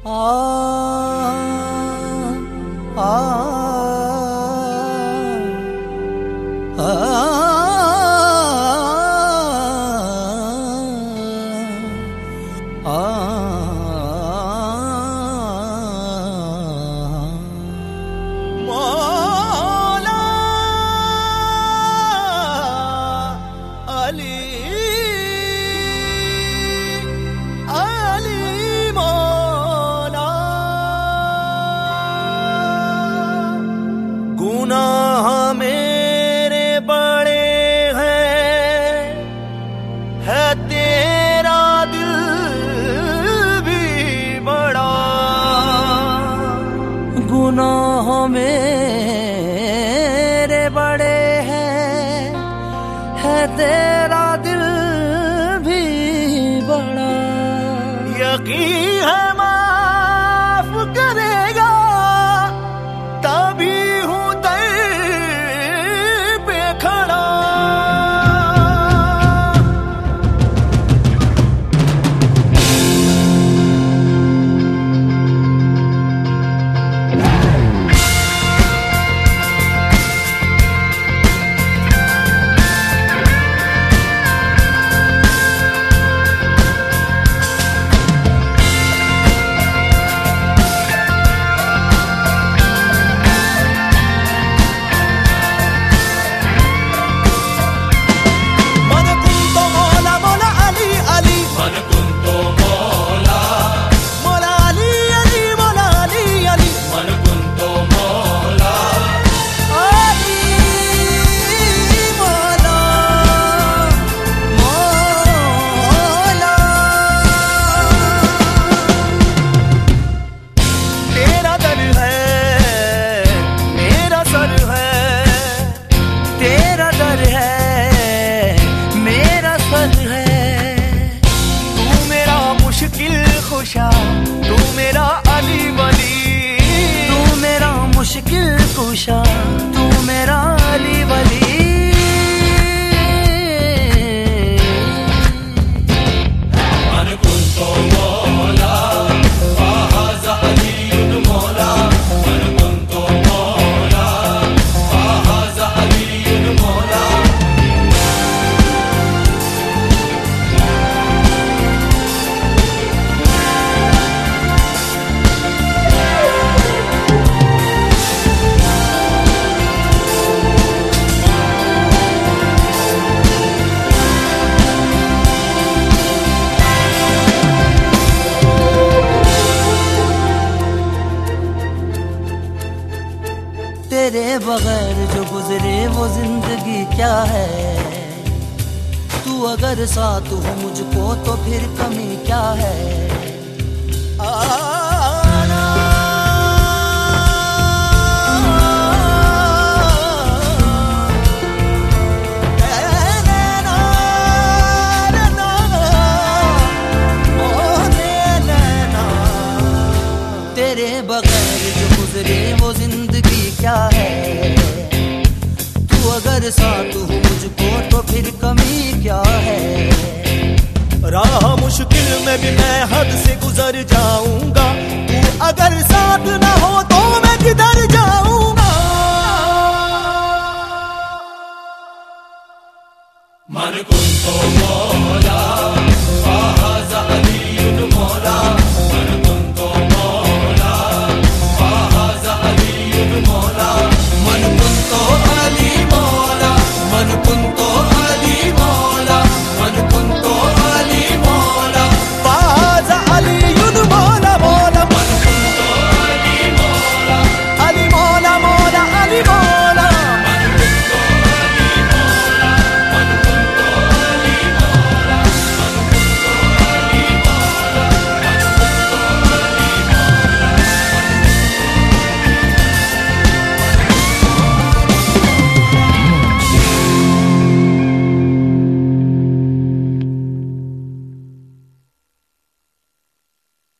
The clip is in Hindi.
गुनाह मेरे बड़े हैं, है तेरा दिल भी बड़ा। यकीन है माफ करेगा, तभी हूँ दर पे खड़ा। तू मेरा अली वली, तू मेरा मुश्किल कुशा, तू मेरा अली वली। मन कुंतो मौला फाहाज़ा अलीयुल मौला, मन कुंतो मौला फाहाज़ा अलीयुल मौला। तेरे बगैर जो गुजरे वो जिंदगी क्या है। तू अगर साथ हो मुझको तो फिर कमी क्या है। तेरे बगैर जो गुजरे वो जिंदगी क्या है। तू अगर साथ हो मुझको तो फिर कमी क्या है। राह मुश्किल में भी मैं हद से गुजर जाऊंगा, तू अगर साथ ना हो तो मैं किधर जाऊंगा। मन कुंतो